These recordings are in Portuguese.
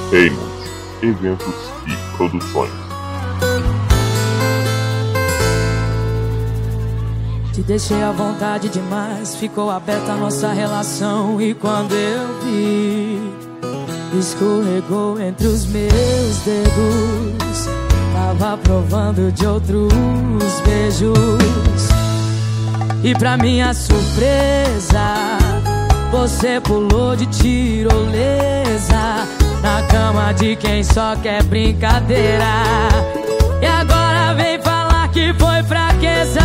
Raymond, eventos e produções. Te deixei à vontade demais, ficou aberta a nossa relação. E quando eu vi, escorregou entre os meus dedos. Tava provando de outros beijos. E pra minha surpresa, você pulou de tirolesa na cama de quem só quer brincadeira. E agora vem falar que foi fraqueza.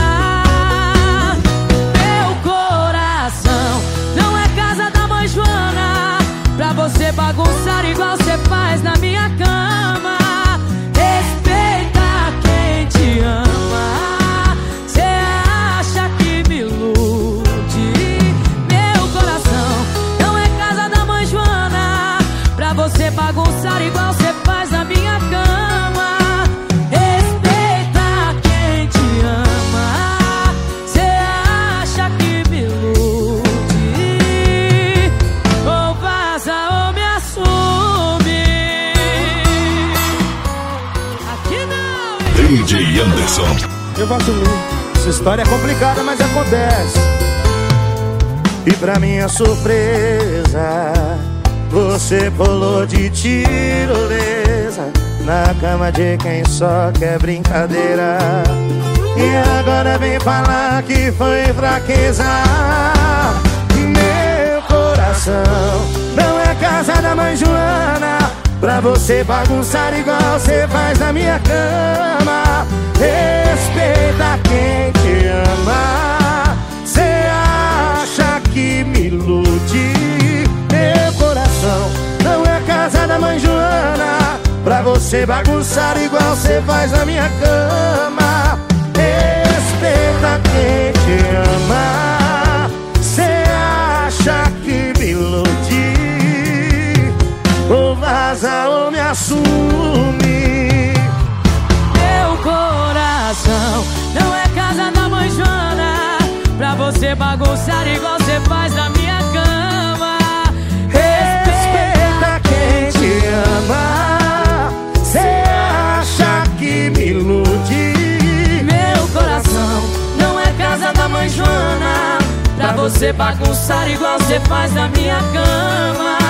Meu coração não é casa da mãe Joana pra você bagunçar igual você faz na minha cama. Respeita quem te ama. Cê acha que me ilude? Meu coração não é casa da mãe Joana pra você bagunçar igual você faz na minha cama. Respeita quem te ama. Cê acha que me ilude? Ou vaza ou me assume. Aqui não, hein? DJ Anderson. Eu vou assumir. Essa história é complicada, mas acontece. E pra minha surpresa, você pulou de tirolesa na cama de quem só quer brincadeira. E agora vem falar que foi fraqueza. Meu coração não é casa da mãe Joana pra você bagunçar igual você faz na minha cama. Respeita quem te ama. Cê acha que me ilude? Meu coração não é casa da mãe Joana pra você bagunçar igual você faz na minha cama. Respeita quem te ama. Cê acha que me ilude? Ou vaza ou me assume. Meu coração não é casa da mãe Joana pra você bagunçar igual você faz na minha cama. Respeita quem te ama. Cê acha que me ilude? Meu coração não é casa da mãe Joana pra você bagunçar igual você faz na minha cama.